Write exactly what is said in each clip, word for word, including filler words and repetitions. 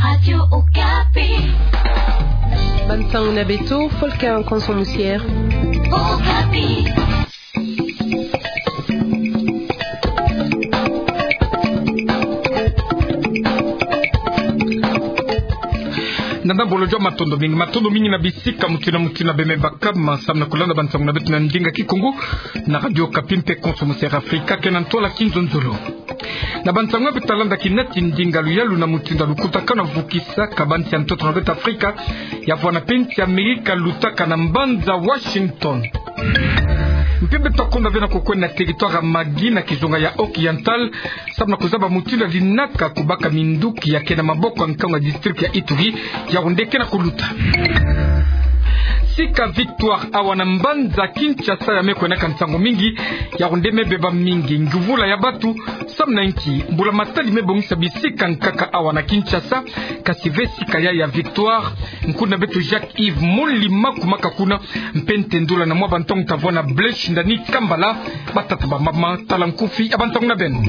Radio Okapi. Bantang na beto, folka konsomusier. Okapi. Nanda bolojo matondo mingi matondo mingi na bisika mutina mutina beme bakama samna kulanda bantang na beto na ndinga kikongo na Radio Okapi mpe konsomusier Afrika kenan tola kinzonzolo. Na bantangwa betalanda kinati ndinga luyalu na mutinda lukutaka na vukisa kabanti ya mtoto na beta Afrika ya vwana penti Amerika lutaka na mbanza Washington. Mpimbe tokonda vena kukwena territoire magi na kizonga ya Occidental sabna kuzaba mutinda linaka kubaka minduki ya kena maboko nkanga district ya Ituri ya undeke na kuluta. Sika victoire awana mbanza Kinshasa ya mekwe na kansango mingi ya undeme beba mingi nguvula ya batu samna inki mbula matali mebongisa bisika nkaka awana Kinshasa kasive sika ya ya victoire nkuna betu Jacques Yves Molima kumaka kuna mpente ndula na mwa bantong tavona bleach ndani kambala batata ba mama talankufi abantong na beno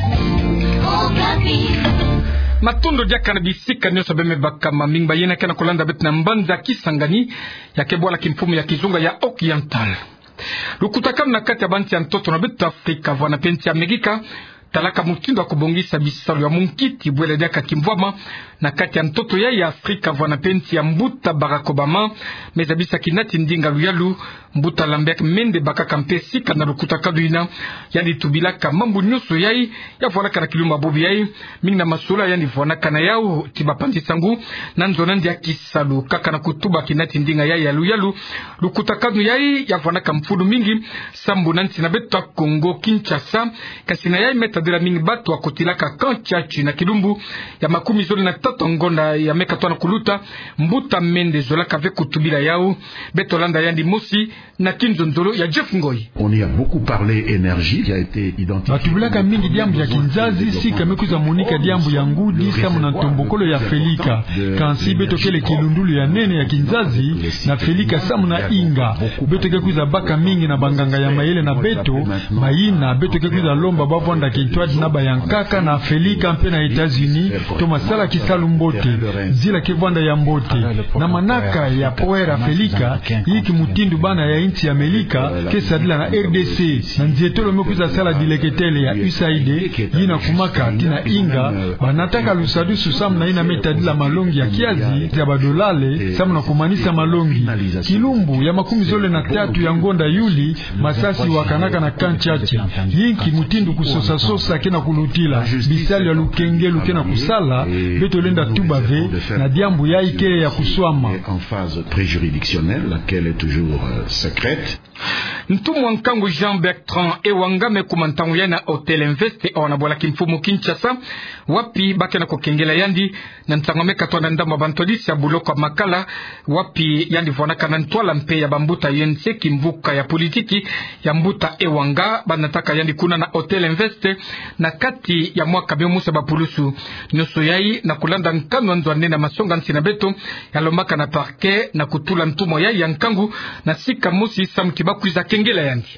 matondo dia kana bisika nyoso beme bakama mingba yena kana kolanda bet na mbanza Kisangani ya kebwala kimfumu ya kizunga ya Occidental lukutakam na kati ya banti ya mtoto na betu Afrika vwana penti ya Amerika talaka mutindo kubongisa bisalu ya munkiti bwele dia kakimvwama na kati ya mtoto ya ya Afrika vwana penti ya mbuta Barack Obama mezabisa kinati ndinga luyalu mbuta Lambert Mende baka kampesi kana lukutaka duina yani tubilaka mambu nyoso yai ya vwana kana kiluma bobi yai mingi masula yani vwana kana yao tibapandi sangu na nzona ndia kisalu kaka na kutuba kinati ndinga yai ya luyalu lukutaka du yai ya vwana kamfudu mingi sambu nanti na beto Kongo Kinshasa kasina yai meta de la mingi batu wakotilaka kanchachi na kilumbu ya makumi zoli na tato ngonda ya meka tuana kuluta mbuta Mende zola kave kutubila yao beto landa yandi mosi na kinzonzolo ya Jeff Ngoi. On y a beaucoup parlé énergie qui a été identifiée. Batubulaka mingi diambu ya kinzazi sika mekuza monika diambu ya ngudi samu na tombokolo ya Felika kansi beto kele kilundulu ya nene ya kinzazi na Felika samu na inga beto kekuza baka mingi na banganga ya mayele na beto mayina beto kekuza lomba bavonda kitwadi na bayankaka na Felika mpe na Etats-Unis to masala kisalu mbote zila kevanda ya mbote na manaka ya poera Felika yiki mutindu bana ya inti ya Amerika kesa dila na R D C na nzietolo mekuza sala dileketele ya U S A I D yina kumaka tina inga banataka lusadu susamu na ina meta dila malongi ya kiazi ya badolale samu na kumanisa malongi kilumbu ya makumi zole na tatu ya ngonda yuli masasi wakanaka na kanchachi yinki mutindu kusosa sosa kena kulutila bisali ya lukenge lukena kusala beto lenda tubave na diambu ya ike ya kuswama en phase préjuridictionnelle laquelle est toujours euh, secrète. Ntumu wankangu Jean Bertrand ewangame kumantangu ya na Hotel Invest awana bola kimfumu Kinshasa wapi bake na kokengela yandi na ntangome katwa na ndamba bantolisi ya buloko makala wapi yandi vonaka na ntwala mpe ya bambuta yense kimvuka ya politiki ya mbuta ewanga banataka yandi kuna na Hotel Invest na kati ya mwaka be musa bapulusu nyoso yai na kulanda nkano nzwane na masonga nsina beto yalomaka na parke na kutula ntumo yai ya nkangu na sika musi samkiba kuiza kengela yandi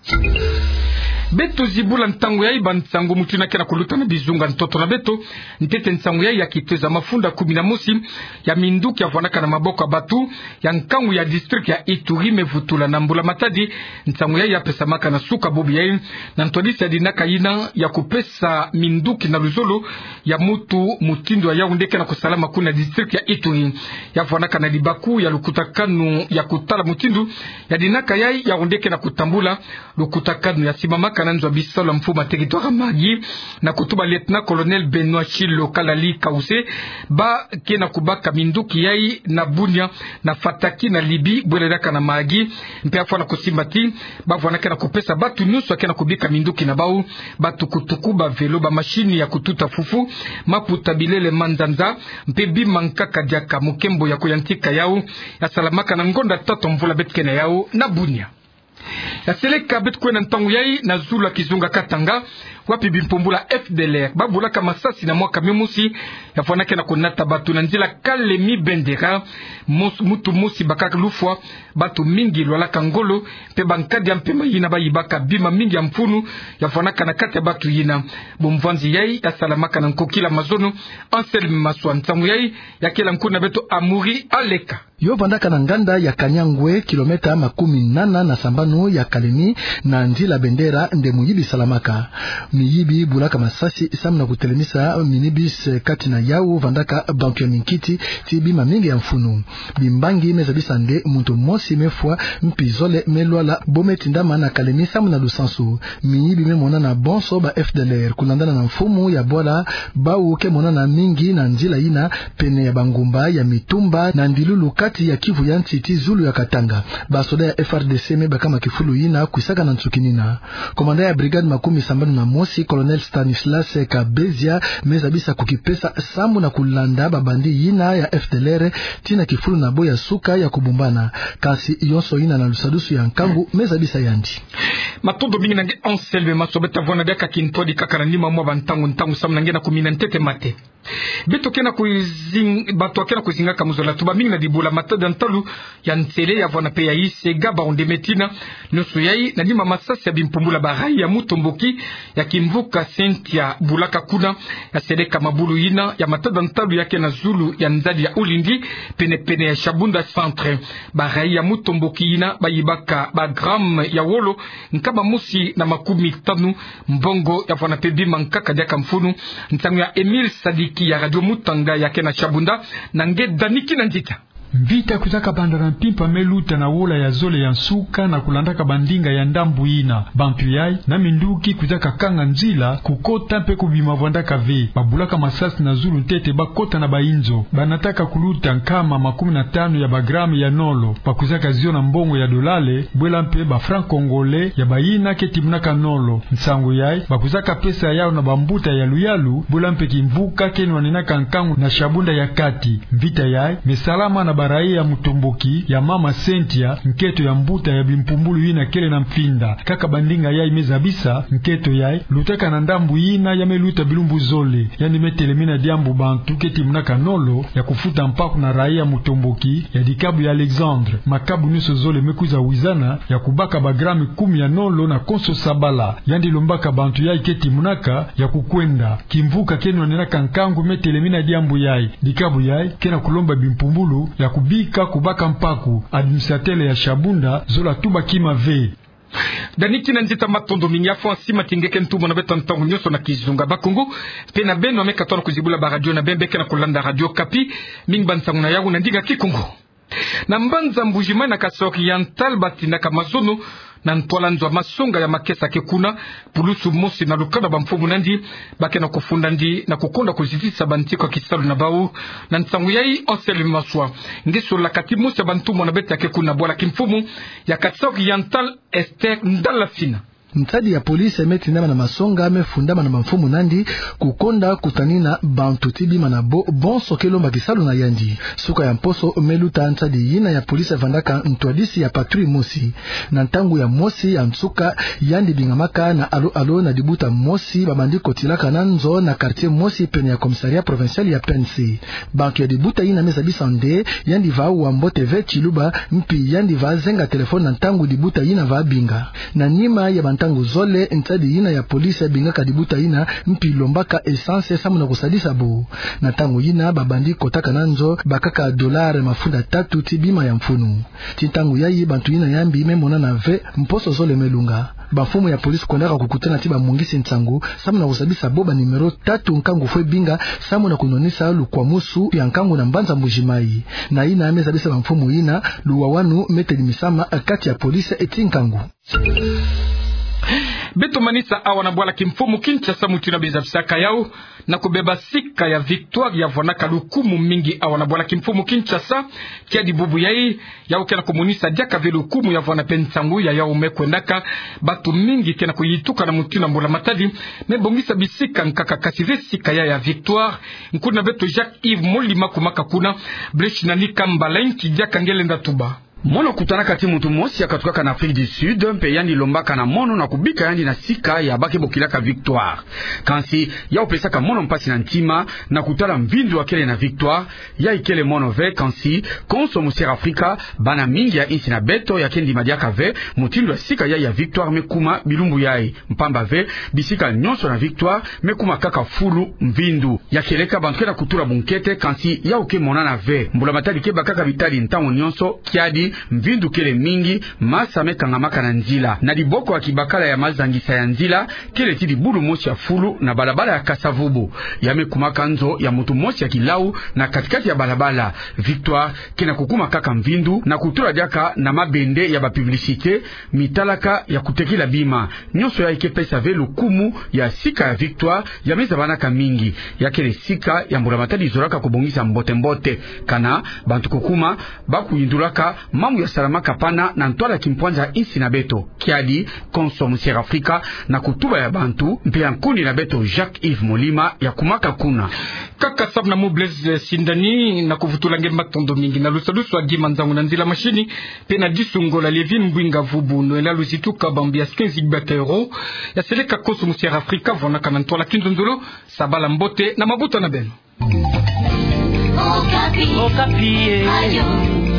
beto zibula ntango yai bantango mutina kena kuluta na bizunga ntoto na beto ntete ntango yai ya kiteza mafunda kumi na mosi ya minduki ya vanaka na maboko batu ya nkangu ya district ya Ituri mevutula na mbula matadi ntango yai ya pesa maka na suka bobi yai na ntodisi ya dinaka ina ya kupesa minduki na luzolo ya mutu mutindo ya undeke na kusalama kuna district ya Ituri ya vanaka na libaku ya lukutakanu ya kutala mutindu ya dinaka yai ya undeke na kutambula lukutakanu ya simamaka kananzo bisala mfuma territoire magi na kutuba lieutenant colonel Benoît Chilo Kalali Kause ba kena kubaka minduki yai na bunya na fataki na libi bwelelaka na magi mpe afwa na kusimbati ba vwana kena kupesa batu nusu kena kubika minduki na bau batu kutuku ba velo ba machine ya kututa fufu maputa bilele manzanza mpe bimankaka diaka mukembo ya kuyantika yao ya salamaka na ngonda tato mvula betkena yao na bunya ya seleka bet kwena ntangu yai na zula kizunga katanga wapi bimpumbula F D L R babula kama sasi na mwaka memusi yafanake na kunata batu na nzila Kalemi Bendera mutu musi bakaka lufwa batu mingi lwala kangolo pe bankadi ya mpema yina bayibaka bima mingi ya mfunu yafanaka na kati ya batu yina bomvanzi yai ya salamaka na nkokila mazono Anselme Maswa ntamu yai ya kila nkuna beto Amuri Aleka yo vandaka na nganda ya Kanyangwe kilometa makumi nana na sambano ya Kalemi na nzila Bendera nde muyibi salamaka miyibi bulaka masasi isamu na kutelemisa minibis kati na yao vandaka bantu ya minkiti tibi mamingi ya mfunu bimbangi mezabisa nde muntu mosi mefwa mpizole melwala bometi ndama na Kalemi samu na lusansu miyibi memona na bonso ba F D L R kunandana na mfumu ya bola bau ke mona na mingi na nzila ina pene ya bangumba ya mitumba na ndilulu kati ya Kivu ya Ntiti Zulu ya Katanga basoda ya F R D C meba kama kifulu ina kuisaka na Ntsukinina komanda ya brigade makumi sambano na mosi Colonel Stanislas Kabezia mezabisa kukipesa samu na kulanda babandi ina ya F D L R tina kifulu na boya suka ya kubumbana kasi yonso ina na lusadusu ya nkangu mezabisa yandi matondo mingi nange Anselme Maswa beta vona deka kintodi kakara nima mwa bantangu ntangu samu nange na kumina ntete mate beto kena kuizing bato kena kuzinga kamuzola tuba mingi na dibula matada ntalu ya ntele ya vona pe ya ise gaba onde metina nusu yai na lima masasi ya bimpumbula barai ya mutomboki ya kimvuka Sentia bulaka kuna ya seleka mabulu ina ya matada ntalu yake na Zulu ya nzadi ya Ulindi pene pene ya Shabunda centre barai ya mutomboki ina bayibaka ba gram ya wolo nkaba musi na makumi tanu mbongo ya vona pe bima nkaka diaka mfunu ntangu ya Emile Sadiki ya Radio Mutanga yake na Shabunda na nge Daniki na Njita Mvita kuzaka bandara mpimpa meluta na wola ya zole ya nsuka na kulandaka bandinga ya ndambu ina bantu yai na minduki kuzaka kanga nzila kukota mpe kubima vwandaka ve babulaka masasi na Zulu ntete bakota na bainzo banataka kuluta nkama makumi na tano ya bagramu ya nolo bakuzaka zio na mbongo ya dolale bwela mpe ba franc congolais ya bayina ketimnaka nolo nsangu yai bakuzaka pesa yao na bambuta ya luyalu bwela mpe kimvuka keni wanenaka nkangu na Shabunda ya kati mvita yai mesalama na baraia ya mutomboki ya mama Sentia nketo ya mbuta ya bimpumbulu ina kele na mfinda kaka bandinga yai mezabisa nketo yai lutaka na ndambu ina ya meluta bilumbu zole yani metelemina diambu bantu keti mnaka nolo ya kufuta mpaku na raia mutomboki ya dikabu ya Alexandre makabu nuso zole mekuza wizana ya kubaka bagrami kumi ya nolo na konso sabala yandi lombaka bantu yai keti mnaka ya kukwenda kimvuka kenu wanenaka nkangu metelemina diambu yai dikabu yai kena kulomba bimpumbulu ya kubika kubaka mpaku administratele ya Shabunda zola tuba kima ve Daniki na Njita matondo mingi ya fwa sima tingeke ntumo na beta ntangu nyoso na kizunga bakungu pe na beno ameka tono kuzibula ba radio na bembeke na kulanda Radio Kapi mingi bantangu na yagu na ndiga kikungu na mbanza mbujima na kasori yantal batina kamazono na ntwala nzwa masonga ya makesa kekuna pulusu mosi na lukada bamfumu nandi bake na kufunda ndi na kukonda kuzitisa banti kwa kisalu na bau na ntangu yai Anselme Maswa ngeso la kati mosi ya bantumo na beta kekuna bwala kimfumu ya kasori yantal Esther Ndalafina Mtadi ya polisi emetindama na masonga amefundama na mfumu nandi kukonda kutanina bantu tibi manabo bonso kelomba kisalu na yandi suka ya mposo meluta ntadi yina ya polisi vandaka ntwadisi ya patrui mosi na ntangu ya mosi ya msuka yandi bingamaka na alo alo na dibuta mosi babandi kotilaka nanzo na quartier mosi pene ya komisaria provincial ya P N C banki ya dibuta yina mezabisa nde yandi va uambo T V chiluba mpi yandi va zenga telefone na ntangu dibuta yina va binga na nima ya bantangu zole ntadi yina ya polisi binga kadibuta yina mpi lombaka essence samu na kusadisa bo na tangu yina babandi kotaka nanzo bakaka dolare mafunda tatu tibima ya mfunu tintangu yayi bantu yina yambi memona na ve mposo zole melunga bafumu ya polisi kondaka kukutana tiba mungisi ntangu samu na kusabisa boba numero tatu nkangu fwe binga samu na kunonisa lukwa musu ya nkangu na mbanza mbujimai na yina amezabisa bafumu yina luwawanu meteli misama kati ya polisi eti nkangu Beto manisa awa na bwala kimfumu Kinshasa mutina bezafisaka yao na kubeba sika ya victoire ya vonaka lukumu mingi awa na bwala kimfumu Kinshasa kia dibubu yai yao kena komunisa diaka ve lukumu ya vona pensangu ya yao mekwendaka batu mingi kena kuyituka na mutina mbola matadi mebongisa bisika nkaka kasive sika ya ya victoire nkuna beto Jacques Yves Molima kumaka kuna blechi na nika mbala inchi diaka ngele ndatuba Mono kutana kati mutu mosi akatoka na Afrique du Sud mpe yandi lombaka na mono na kubika yandi na sika ya bake bokilaka Victoire kansi ya opesaka mono mpasi na ntima na kutala mvindu akele na Victoire ya ikele mono ve kansi konso musier Afrika bana mingi ya insi na beto ya kendi madiaka ve mutindo ya sika ya ya Victoire mekuma bilumbu yai mpamba ve bisika nyonso na Victoire mekuma kaka fulu mvindu ya keleka bantuke na kutura bunkete kansi ya uke monana ve mbula matali ke bakaka bitali ntango nyonso kiadi mvindu kele mingi masa mekanga maka na nzila na liboko ya kibakala ya mazangisa ya nzila kele tidi bulu mosi ya fulu na balabala ya Kasavubu ya mekumaka nzo ya mutu mosi ya kilau na katikati ya balabala Victoire kena kukuma kaka mvindu na kutura diaka na mabende ya bapublicite mitalaka ya kutekila bima nyonso ya ike pesa ve lukumu ya sika ya Victoire ya meza banaka mingi ya kele sika ya mbulamatali izoraka kubongisa mbote mbote kana bantu kukuma bakuyindulaka mamu ya salamaka pana na ntwala kimpwanza insi na beto kiadi konso musier Afrika na kutuba ya bantu mpe ya nkundi na beto Jacques-Yves Molima ya kumaka kuna kaka sabu na Mobles Sindani na kuvutula ngemba tondo mingi na lusalusu agima nzangu na nzila mashini pe na disungo la Levin Mbwinga Vubu no ela lusituka bambi ya quinze euro ya seleka konso musier Afrika vona kana ntwala kinzonzolo sabala mbote na mabuta na beno Okapi. Okapi. Ayo.